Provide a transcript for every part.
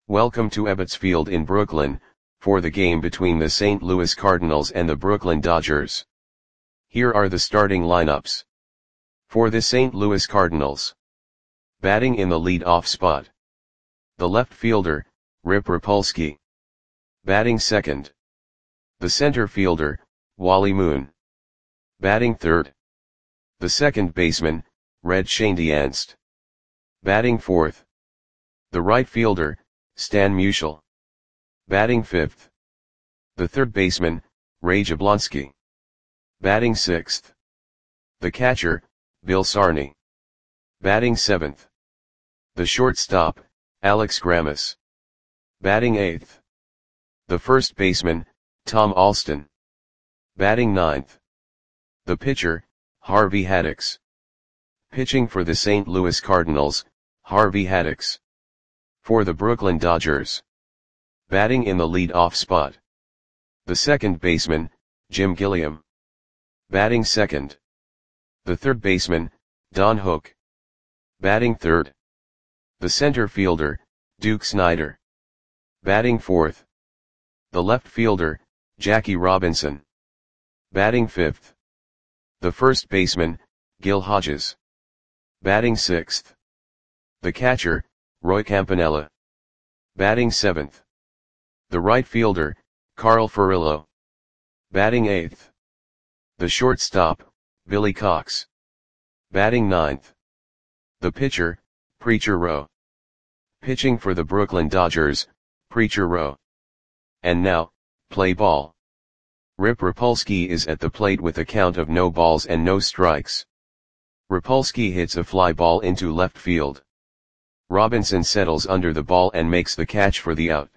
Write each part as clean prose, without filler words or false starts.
Welcome to Ebbets Field in Brooklyn, for the game between the St. Louis Cardinals and the Brooklyn Dodgers. Here are the starting lineups. For the St. Louis Cardinals. Batting in the lead-off spot. The left fielder, Rip Rapolsky. Batting second. The center fielder, Wally Moon. Batting third. The second baseman, Red Schoendienst. Batting fourth. The right fielder, Stan Musial. Batting fifth. The third baseman, Ray Jablonski. Batting sixth. The catcher, Bill Sarney. Batting seventh. The shortstop, Alex Grammas. Batting eighth. The first baseman, Tom Alston. Batting ninth. The pitcher, Harvey Haddix. Pitching for the St. Louis Cardinals, Harvey Haddix. For the Brooklyn Dodgers. Batting in the lead-off spot. The second baseman, Jim Gilliam. Batting second. The third baseman, Don Hook. Batting third. The center fielder, Duke Snider. Batting fourth. The left fielder, Jackie Robinson. Batting fifth. The first baseman, Gil Hodges. Batting sixth. The catcher, Roy Campanella. Batting seventh. The right fielder, Carl Furillo. Batting eighth. The shortstop, Billy Cox. Batting ninth. The pitcher, Preacher Rowe. Pitching for the Brooklyn Dodgers, Preacher Rowe. And now, play ball. Rip Rapolsky is at the plate with a count of no balls and no strikes. Rapolsky hits a fly ball into left field. Robinson settles under the ball and makes the catch for the out.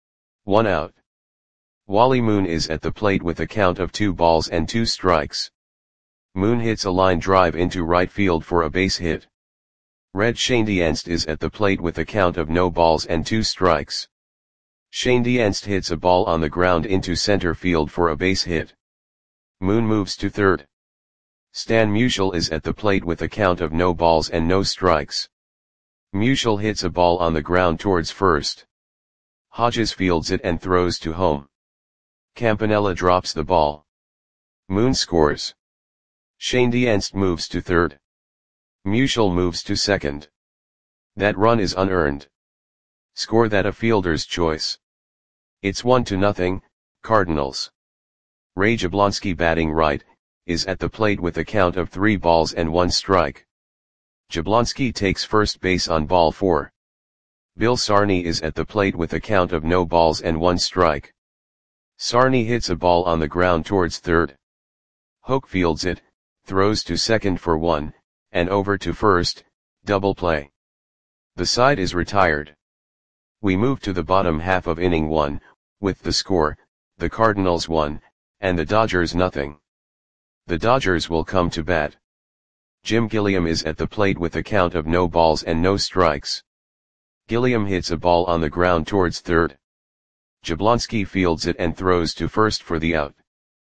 1 out. Wally Moon is at the plate with a count of 2 balls and 2 strikes. Moon hits a line drive into right field for a base hit. Red Schoendienst is at the plate with a count of no balls and 2 strikes. Schoendienst hits a ball on the ground into center field for a base hit. Moon moves to third. Stan Musial is at the plate with a count of no balls and no strikes. Musial hits a ball on the ground towards first. Hodges fields it and throws to home. Campanella drops the ball. Moon scores. Schoendienst moves to third. Musial moves to second. That run is unearned. Score that a fielder's choice. It's 1-0, Cardinals. Ray Jablonski batting right, is at the plate with a count of 3 balls and 1 strike. Jablonski takes first base on ball 4. Bill Sarney is at the plate with a count of no balls and 1 strike. Sarney hits a ball on the ground towards third. Hook fields it, throws to second for 1, and over to first, double play. The side is retired. We move to the bottom half of inning 1, with the score, the Cardinals 1, and the Dodgers 0. The Dodgers will come to bat. Jim Gilliam is at the plate with a count of no balls and no strikes. Gilliam hits a ball on the ground towards third. Jablonski fields it and throws to first for the out.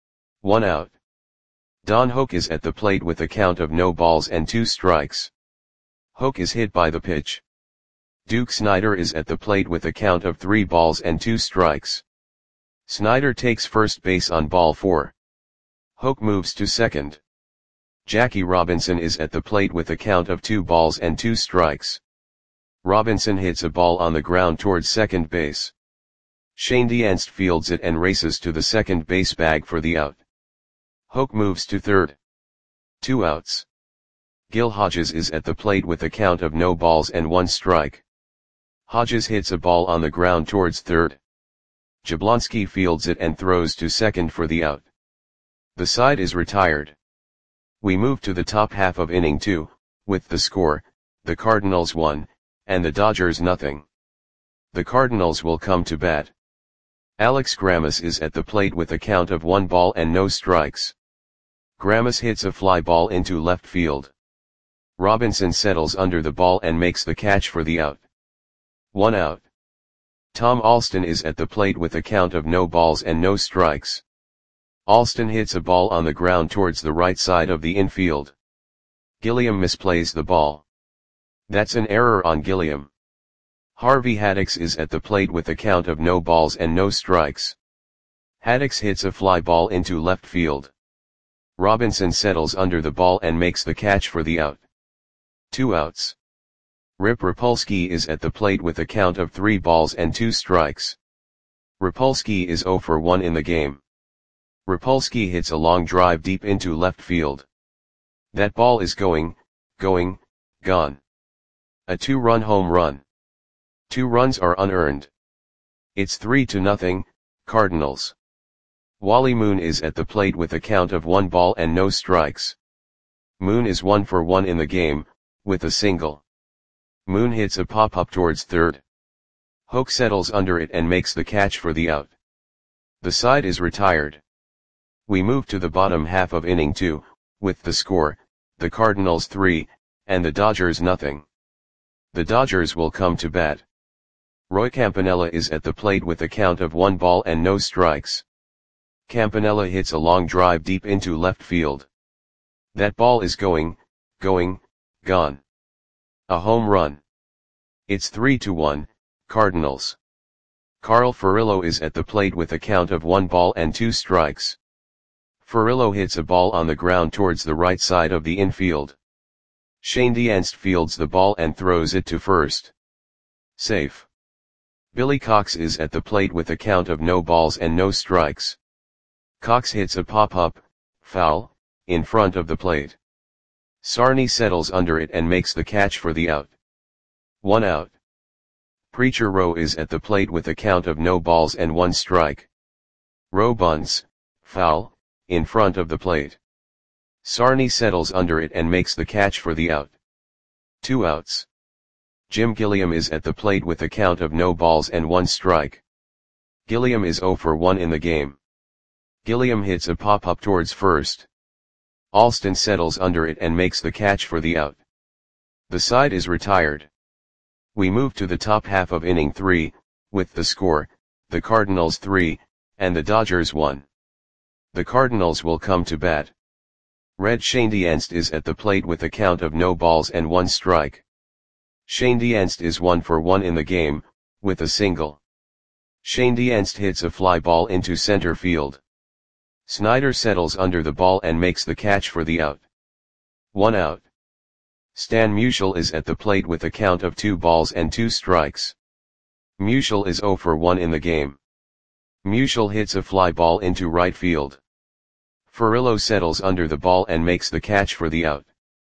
1 out. Don Hook is at the plate with a count of no balls and 2 strikes. Hook is hit by the pitch. Duke Snider is at the plate with a count of 3 balls and 2 strikes. Snider takes first base on ball 4. Hook moves to second. Jackie Robinson is at the plate with a count of 2 balls and 2 strikes. Robinson hits a ball on the ground towards second base. Schoendienst fields it and races to the second base bag for the out. Hook moves to third. 2 outs. Gil Hodges is at the plate with a count of no balls and 1 strike. Hodges hits a ball on the ground towards third. Jablonski fields it and throws to second for the out. The side is retired. We move to the top half of inning 2, with the score, the Cardinals 1, and the Dodgers 0. The Cardinals will come to bat. Alex Grammas is at the plate with a count of 1 ball and no strikes. Grammas hits a fly ball into left field. Robinson settles under the ball and makes the catch for the out. 1 out. Tom Alston is at the plate with a count of no balls and no strikes. Alston hits a ball on the ground towards the right side of the infield. Gilliam misplays the ball. That's an error on Gilliam. Harvey Haddix is at the plate with a count of no balls and no strikes. Haddix hits a fly ball into left field. Robinson settles under the ball and makes the catch for the out. 2 outs. Rip Rapolsky is at the plate with a count of 3 balls and 2 strikes. Rapolsky is 0 for 1 in the game. Rapolsky hits a long drive deep into left field. That ball is gone. A 2-run home run. 2 runs are unearned. It's 3-0, Cardinals. Wally Moon is at the plate with a count of 1 ball and no strikes. Moon is 1 for 1 in the game, with a single. Moon hits a pop-up towards third. Hoke settles under it and makes the catch for the out. The side is retired. We move to the bottom half of inning 2, with the score, the Cardinals 3, and the Dodgers nothing. The Dodgers will come to bat. Roy Campanella is at the plate with a count of 1 ball and no strikes. Campanella hits a long drive deep into left field. That ball is gone. A home run. It's 3-1, Cardinals. Carl Furillo is at the plate with a count of 1 ball and 2 strikes. Furillo hits a ball on the ground towards the right side of the infield. Shane Dienst fields the ball and throws it to first. Safe. Billy Cox is at the plate with a count of no balls and no strikes. Cox hits a pop-up, foul, in front of the plate. Sarney settles under it and makes the catch for the out. 1 out. Preacher Rowe is at the plate with a count of no balls and 1 strike. Rowe bunts, foul, in front of the plate. Sarney settles under it and makes the catch for the out. 2 outs. Jim Gilliam is at the plate with a count of no balls and 1 strike. Gilliam is 0 for 1 in the game. Gilliam hits a pop-up towards first. Alston settles under it and makes the catch for the out. The side is retired. We move to the top half of inning 3, with the score, the Cardinals 3, and the Dodgers 1. The Cardinals will come to bat. Red Shane Dienst is at the plate with a count of no balls and 1 strike. Shane Dienst is 1 for 1 in the game, with a single. Shane Dienst hits a fly ball into center field. Snyder settles under the ball and makes the catch for the out. 1 out. Stan Musial is at the plate with a count of 2 balls and 2 strikes. Musial is 0 for 1 in the game. Musial hits a fly ball into right field. Furillo settles under the ball and makes the catch for the out.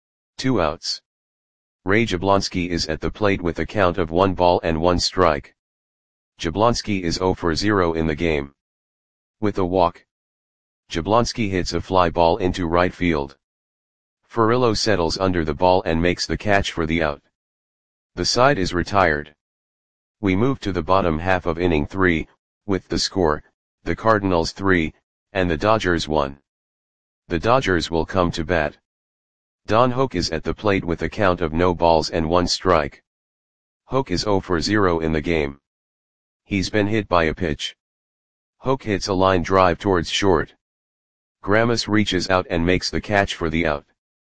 2 outs. Ray Jablonski is at the plate with a count of 1 ball and 1 strike. Jablonski is 0 for 0 in the game. With a walk. Jablonski hits a fly ball into right field. Furillo settles under the ball and makes the catch for the out. The side is retired. We move to the bottom half of inning 3, with the score, the Cardinals 3, and the Dodgers 1. The Dodgers will come to bat. Don Hoke is at the plate with a count of no balls and 1 strike. Hoke is 0 for 0 in the game. He's been hit by a pitch. Hoke hits a line drive towards short. Gramus reaches out and makes the catch for the out.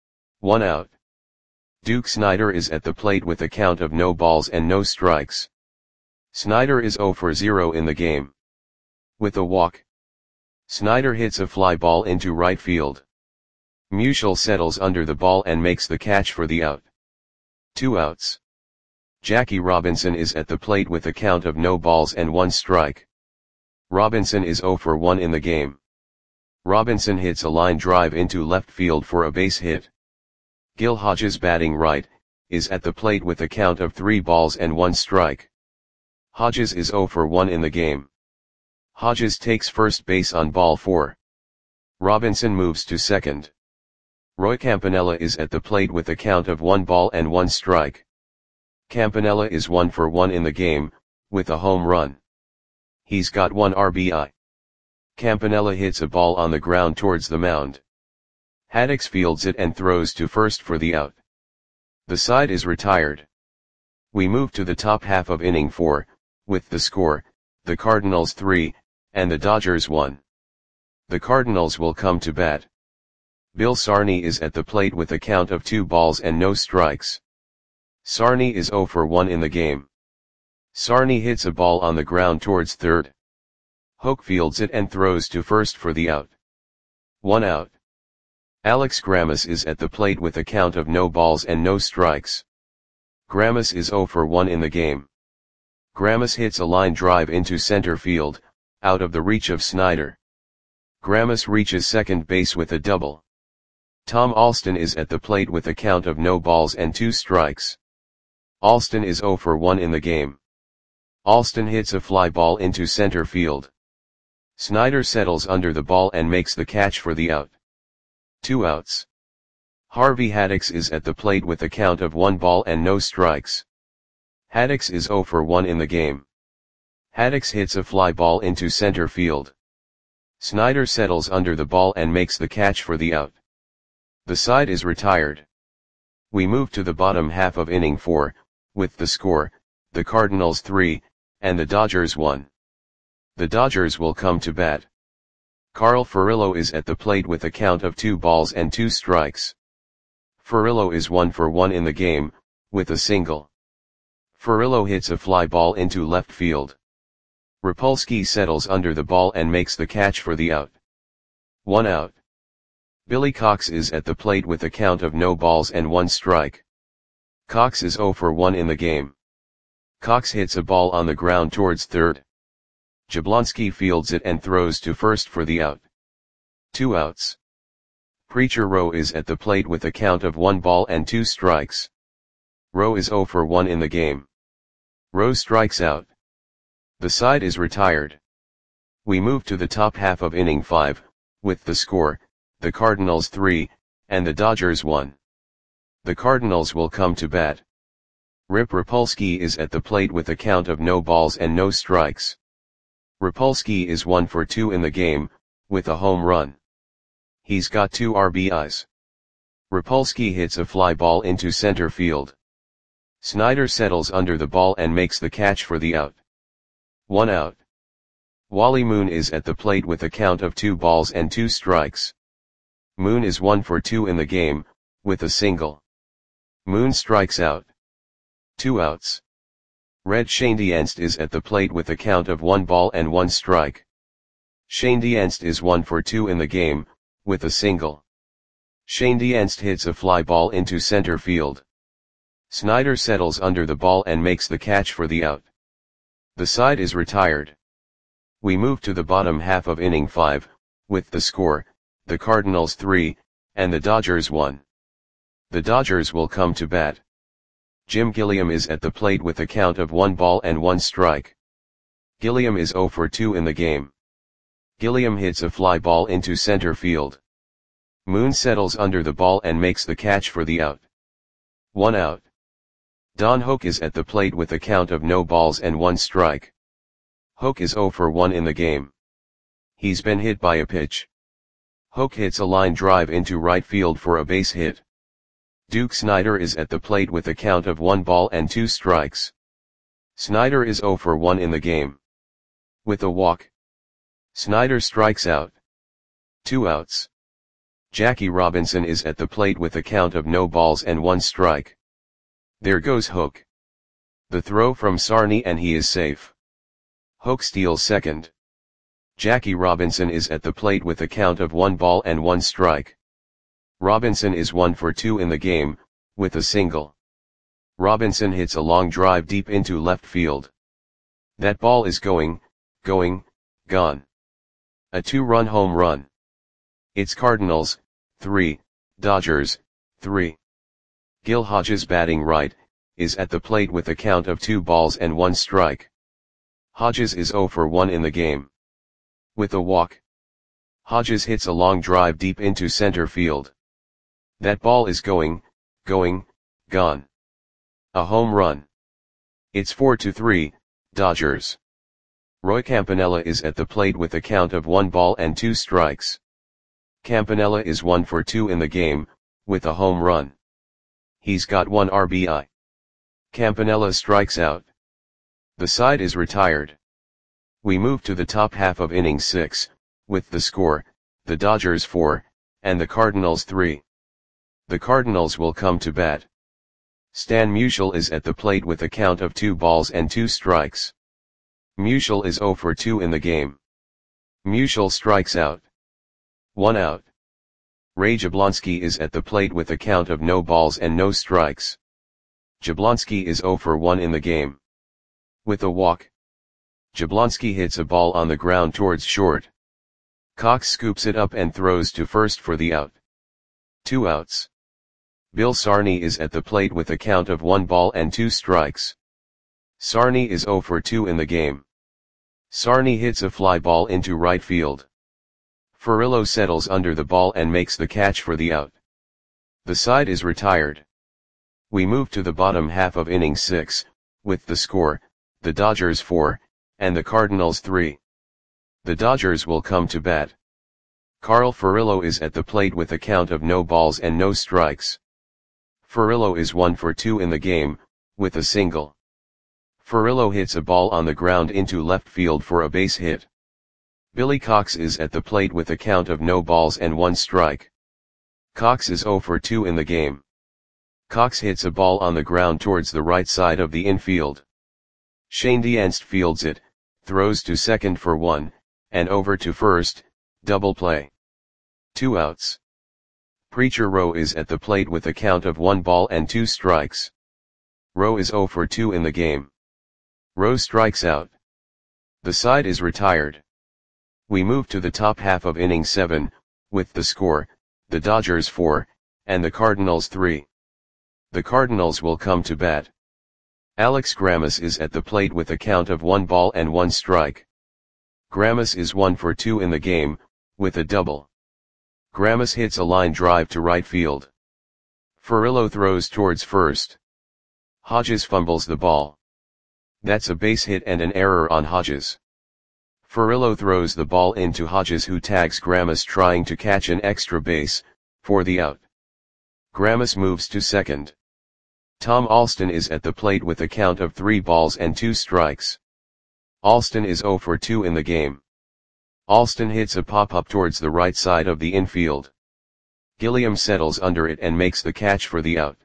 1 out. Duke Snider is at the plate with a count of no balls and no strikes. Snider is 0 for 0 in the game. With a walk. Snider hits a fly ball into right field. Musial settles under the ball and makes the catch for the out. 2 outs. Jackie Robinson is at the plate with a count of no balls and 1 strike. Robinson is 0 for 1 in the game. Robinson hits a line drive into left field for a base hit. Gil Hodges, batting right, is at the plate with a count of 3 balls and 1 strike. Hodges is 0 for 1 in the game. Hodges takes first base on ball 4. Robinson moves to second. Roy Campanella is at the plate with a count of 1 ball and 1 strike. Campanella is 1 for 1 in the game, with a home run. He's got 1 RBI. Campanella hits a ball on the ground towards the mound. Haddix fields it and throws to first for the out. The side is retired. We move to the top half of inning 4, with the score, the Cardinals 3, and the Dodgers 1. The Cardinals will come to bat. Bill Sarney is at the plate with a count of 2 balls and no strikes. Sarney is 0 for 1 in the game. Sarney hits a ball on the ground towards third. Hoke fields it and throws to first for the out. 1 out. Alex Grammas is at the plate with a count of no balls and no strikes. Grammas is 0 for 1 in the game. Grammas hits a line drive into center field, out of the reach of Snyder. Grammas reaches second base with a double. Tom Alston is at the plate with a count of no balls and 2 strikes. Alston is 0 for 1 in the game. Alston hits a fly ball into center field. Snyder settles under the ball and makes the catch for the out. 2 outs. Harvey Haddix is at the plate with a count of 1 ball and no strikes. Haddix is 0 for 1 in the game. Haddix hits a fly ball into center field. Snyder settles under the ball and makes the catch for the out. The side is retired. We move to the bottom half of inning 4, with the score, the Cardinals 3, and the Dodgers 1. The Dodgers will come to bat. Carl Furillo is at the plate with a count of 2 balls and 2 strikes. Furillo is 1 for 1 in the game, with a single. Furillo hits a fly ball into left field. Rapolsky settles under the ball and makes the catch for the out. 1 out. Billy Cox is at the plate with a count of no balls and 1 strike. Cox is 0 for 1 in the game. Cox hits a ball on the ground towards third. Jablonski fields it and throws to first for the out. 2 outs. Preacher Rowe is at the plate with a count of 1 ball and 2 strikes. Rowe is 0 for 1 in the game. Rowe strikes out. The side is retired. We move to the top half of inning 5, with the score, the Cardinals 3, and the Dodgers 1. The Cardinals will come to bat. Rip Rapolsky is at the plate with a count of no balls and no strikes. Rapolsky is 1 for 2 in the game, with a home run. He's got 2 RBIs. Rapolsky hits a fly ball into center field. Snyder settles under the ball and makes the catch for the out. 1 out. Wally Moon is at the plate with a count of 2 balls and 2 strikes. Moon is 1 for 2 in the game, with a single. Moon strikes out. 2 outs. Red Schoendienst is at the plate with a count of 1 ball and 1 strike. Schoendienst is 1 for 2 in the game, with a single. Schoendienst hits a fly ball into center field. Snyder settles under the ball and makes the catch for the out. The side is retired. We move to the bottom half of inning 5, with the score, the Cardinals 3, and the Dodgers 1. The Dodgers will come to bat. Jim Gilliam is at the plate with a count of 1 ball and 1 strike. Gilliam is 0 for 2 in the game. Gilliam hits a fly ball into center field. Moon settles under the ball and makes the catch for the out. 1 out. Don Hoke is at the plate with a count of no balls and 1 strike. Hoke is 0 for 1 in the game. He's been hit by a pitch. Hoke hits a line drive into right field for a base hit. Duke Snyder is at the plate with a count of 1 ball and 2 strikes. Snyder is 0 for 1 in the game. With a walk. Snyder strikes out. 2 outs. Jackie Robinson is at the plate with a count of no balls and 1 strike. There goes Hoke. The throw from Sarney and he is safe. Hoke steals second. Jackie Robinson is at the plate with a count of 1 ball and 1 strike. Robinson is 1 for 2 in the game, with a single. Robinson hits a long drive deep into left field. That ball is going, gone. A 2-run home run. It's Cardinals, 3, Dodgers, 3. Gil Hodges batting right, is at the plate with a count of 2 balls and 1 strike. Hodges is 0 for 1 in the game. With a walk. Hodges hits a long drive deep into center field. That ball is going, gone. A home run. It's 4-3, Dodgers. Roy Campanella is at the plate with a count of 1 ball and 2 strikes. Campanella is 1 for 2 in the game, with a home run. He's got 1 RBI. Campanella strikes out. The side is retired. We move to the top half of inning 6, with the score, the Dodgers 4, and the Cardinals 3. The Cardinals will come to bat. Stan Musial is at the plate with a count of 2 balls and 2 strikes. Musial is 0 for 2 in the game. Musial strikes out. 1 out. Ray Jablonski is at the plate with a count of no balls and no strikes. Jablonski is 0 for 1 in the game. With a walk, Jablonski hits a ball on the ground towards short. Cox scoops it up and throws to first for the out. 2 outs. Bill Sarney is at the plate with a count of 1 ball and 2 strikes. Sarney is 0 for 2 in the game. Sarney hits a fly ball into right field. Furillo settles under the ball and makes the catch for the out. The side is retired. We move to the bottom half of inning 6, with the score, the Dodgers 4, and the Cardinals 3. The Dodgers will come to bat. Carl Furillo is at the plate with a count of no balls and no strikes. Furillo is 1 for 2 in the game, with a single. Furillo hits a ball on the ground into left field for a base hit. Billy Cox is at the plate with a count of no balls and 1 strike. Cox is 0 for 2 in the game. Cox hits a ball on the ground towards the right side of the infield. Shane Dienst fields it, throws to second for 1, and over to first, double play. 2 outs. Preacher Rowe is at the plate with a count of 1 ball and 2 strikes. Rowe is 0 for 2 in the game. Rowe strikes out. The side is retired. We move to the top half of inning 7, with the score, the Dodgers 4, and the Cardinals 3. The Cardinals will come to bat. Alex Grammas is at the plate with a count of 1 ball and 1 strike. Grammas is 1 for 2 in the game, with a double. Grammas hits a line drive to right field. Furillo throws towards first. Hodges fumbles the ball. That's a base hit and an error on Hodges. Furillo throws the ball into Hodges, who tags Grammas trying to catch an extra base, for the out. Grammas moves to second. Tom Alston is at the plate with a count of 3 balls and 2 strikes. Alston is 0 for 2 in the game. Alston hits a pop-up towards the right side of the infield. Gilliam settles under it and makes the catch for the out.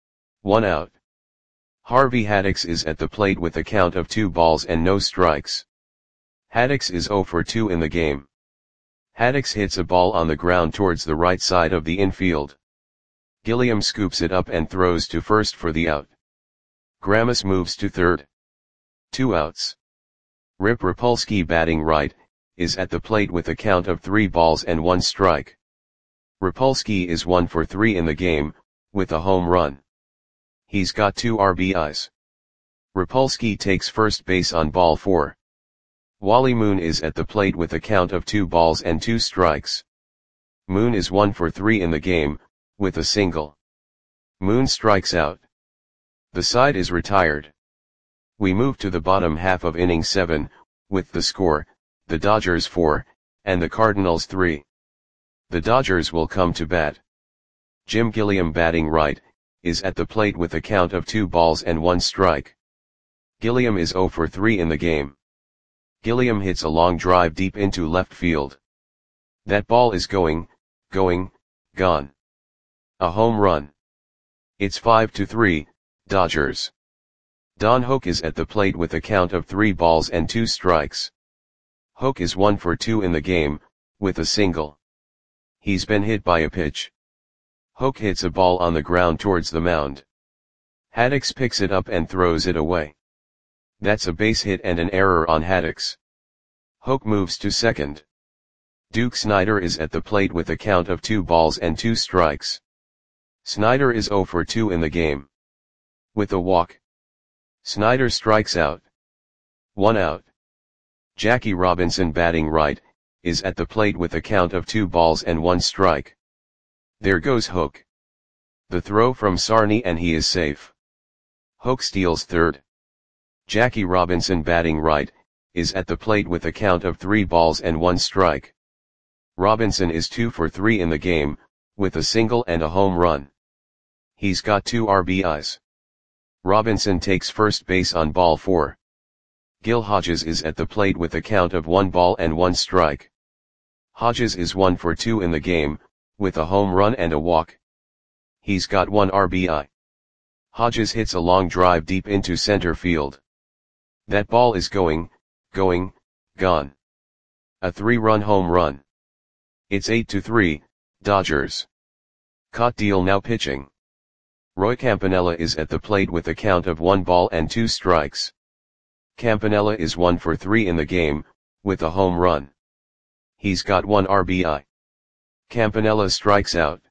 1 out. Harvey Haddix is at the plate with a count of 2 balls and no strikes. Haddix is 0 for 2 in the game. Haddix hits a ball on the ground towards the right side of the infield. Gilliam scoops it up and throws to first for the out. Grammas moves to third. 2 outs. Rip Rapolsky, batting right, is at the plate with a count of 3 balls and 1 strike. Rapolsky is 1 for 3 in the game, with a home run. He's got 2 RBIs. Rapolsky takes first base on ball 4. Wally Moon is at the plate with a count of 2 balls and 2 strikes. Moon is 1 for 3 in the game, with a single. Moon strikes out. The side is retired. We move to the bottom half of inning 7, with the score, the Dodgers 4, and the Cardinals 3. The Dodgers will come to bat. Jim Gilliam, batting right, is at the plate with a count of 2 balls and 1 strike. Gilliam is 0 for 3 in the game. Gilliam hits a long drive deep into left field. That ball is gone. A home run. It's 5-3, Dodgers. Don Hoak is at the plate with a count of 3 balls and 2 strikes. Hoak is 1 for 2 in the game, with a single. He's been hit by a pitch. Hoak hits a ball on the ground towards the mound. Haddix picks it up and throws it away. That's a base hit and an error on Haddix. Hoak moves to second. Duke Snider is at the plate with a count of 2 balls and 2 strikes. Snider is 0 for 2 in the game. With a walk, Snider strikes out. 1 out. Jackie Robinson, batting right, is at the plate with a count of 2 balls and 1 strike. There goes Hoak. The throw from Sarney and he is safe. Hoak steals third. Jackie Robinson, batting right, is at the plate with a count of 3 balls and 1 strike. Robinson is 2 for 3 in the game, with a single and a home run. He's got 2 RBIs. Robinson takes first base on ball 4. Gil Hodges is at the plate with a count of 1 ball and 1 strike. Hodges is 1 for 2 in the game, with a home run and a walk. He's got 1 RBI. Hodges hits a long drive deep into center field. That ball is going, gone. A 3-run home run. It's 8-3, Dodgers. Caught Deal now pitching. Roy Campanella is at the plate with a count of 1 ball and 2 strikes. Campanella is 1 for 3 in the game, with a home run. He's got 1 RBI. Campanella strikes out.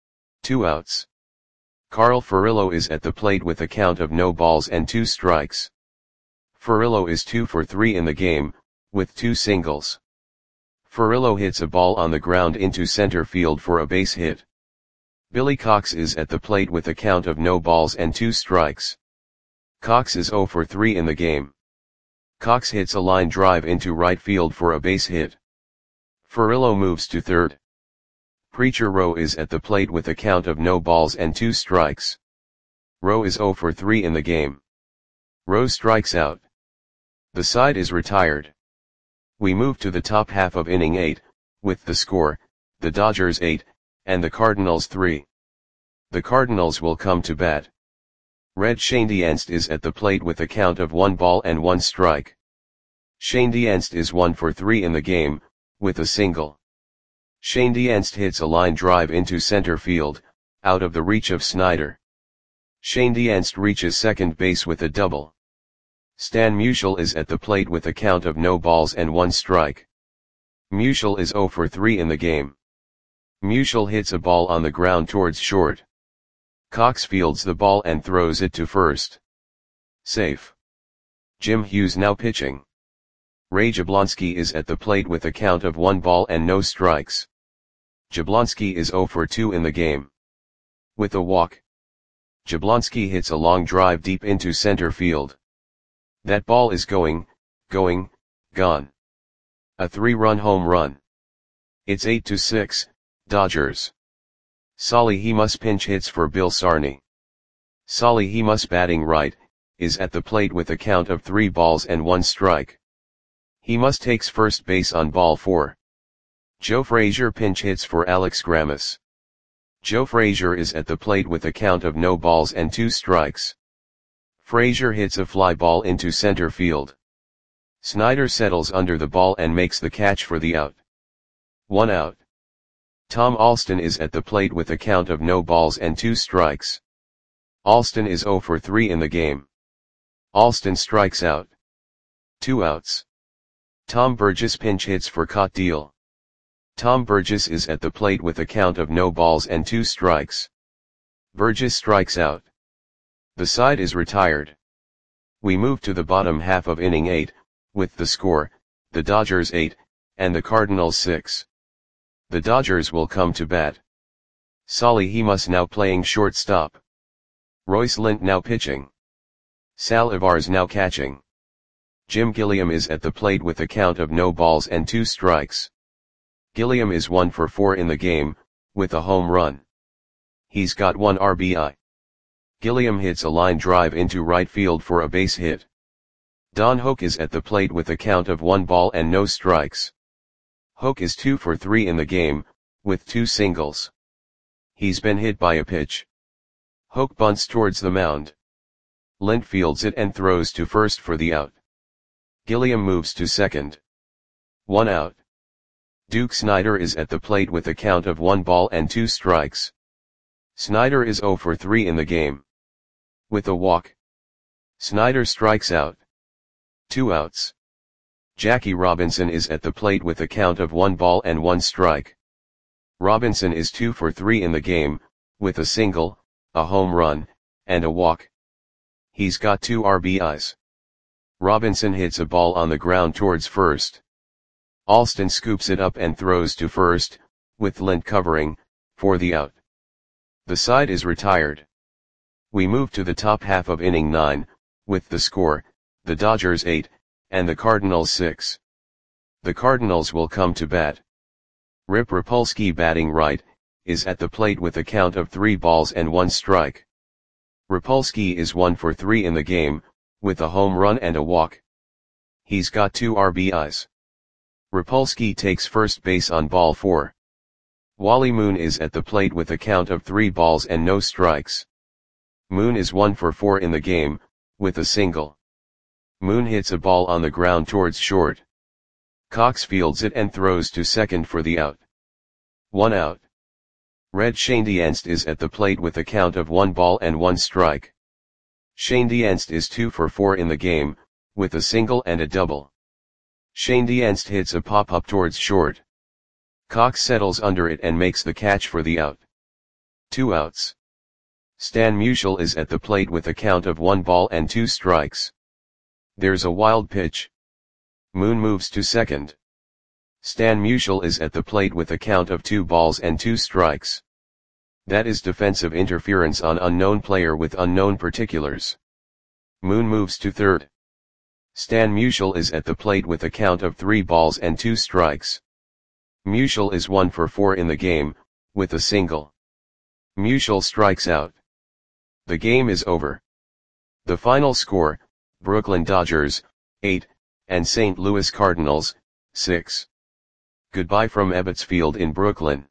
2 outs. Carl Furillo is at the plate with a count of no balls and 2 strikes. Furillo is 2 for 3 in the game, with 2 singles. Furillo hits a ball on the ground into center field for a base hit. Billy Cox is at the plate with a count of no balls and 2 strikes. Cox is 0 for 3 in the game. Cox hits a line drive into right field for a base hit. Furillo moves to third. Preacher Rowe is at the plate with a count of no balls and 2 strikes. Rowe is 0 for 3 in the game. Rowe strikes out. The side is retired. We move to the top half of inning 8, with the score, the Dodgers 8, and the Cardinals 3. The Cardinals will come to bat. Red Schoendienst is at the plate with a count of 1 ball and 1 strike. Schoendienst is 1 for 3 in the game, with a single. Schoendienst hits a line drive into center field, out of the reach of Snyder. Schoendienst reaches second base with a double. Stan Musial is at the plate with a count of no balls and 1 strike. Musial is 0 for 3 in the game. Musial hits a ball on the ground towards short. Cox fields the ball and throws it to first. Safe. Jim Hughes now pitching. Ray Jablonski is at the plate with a count of 1 ball and no strikes. Jablonski is 0 for 2 in the game. With a walk. Jablonski hits a long drive deep into center field. That ball is going, gone. A 3-run home run. It's 8-6, Dodgers. Solly Hemus pinch hits for Bill Sarney. Solly Hemus batting right, is at the plate with a count of 3 balls and 1 strike. Hemus takes first base on ball 4. Joe Frazier pinch hits for Alex Grammas. Joe Frazier is at the plate with a count of no balls and 2 strikes. Frazier hits a fly ball into center field. Snyder settles under the ball and makes the catch for the out. 1 out. Tom Alston is at the plate with a count of no balls and 2 strikes. Alston is 0 for 3 in the game. Alston strikes out. 2 outs. Tom Burgess pinch hits for Caught Deal. Tom Burgess is at the plate with a count of no balls and 2 strikes. Burgess strikes out. The side is retired. We move to the bottom half of inning 8, with the score, the Dodgers 8, and the Cardinals 6. The Dodgers will come to bat. Solly Hemus now playing shortstop. Royce Lint now pitching. Sal Ivarz now catching. Jim Gilliam is at the plate with a count of no balls and 2 strikes. Gilliam is 1 for 4 in the game, with a home run. He's got 1 RBI. Gilliam hits a line drive into right field for a base hit. Don Hoke is at the plate with a count of 1 ball and no strikes. Hoke is 2 for 3 in the game, with 2 singles. He's been hit by a pitch. Hoke bunts towards the mound. Lint fields it and throws to first for the out. Gilliam moves to second. 1 out. Duke Snyder is at the plate with a count of 1 ball and 2 strikes. Snyder is 0 for 3 in the game. With a walk. Snyder strikes out. 2 outs. Jackie Robinson is at the plate with a count of 1 ball and 1 strike. Robinson is 2 for 3 in the game, with a single, a home run, and a walk. He's got 2 RBIs. Robinson hits a ball on the ground towards first. Alston scoops it up and throws to first, with Lint covering, for the out. The side is retired. We move to the top half of inning 9, with the score, the Dodgers 8, and the Cardinals 6. The Cardinals will come to bat. Rip Rapolsky batting right, is at the plate with a count of 3 balls and 1 strike. Rapolsky is 1 for 3 in the game, with a home run and a walk. He's got 2 RBIs. Rapolsky takes first base on ball 4. Wally Moon is at the plate with a count of 3 balls and no strikes. Moon is 1 for 4 in the game, with a single. Moon hits a ball on the ground towards short. Cox fields it and throws to second for the out. 1 out. Red Schoendienst is at the plate with a count of 1 ball and 1 strike. Schoendienst is 2 for 4 in the game, with a single and a double. Schoendienst hits a pop-up towards short. Cox settles under it and makes the catch for the out. 2 outs. Stan Musial is at the plate with a count of 1 ball and 2 strikes. There's a wild pitch. Moon moves to second. Stan Musial is at the plate with a count of 2 balls and 2 strikes. That is defensive interference on unknown player with unknown particulars. Moon moves to third. Stan Musial is at the plate with a count of 3 balls and 2 strikes. Musial is 1 for 4 in the game, with a single. Musial strikes out. The game is over. The final score, Brooklyn Dodgers, 8, and St. Louis Cardinals, 6. Goodbye from Ebbets Field in Brooklyn.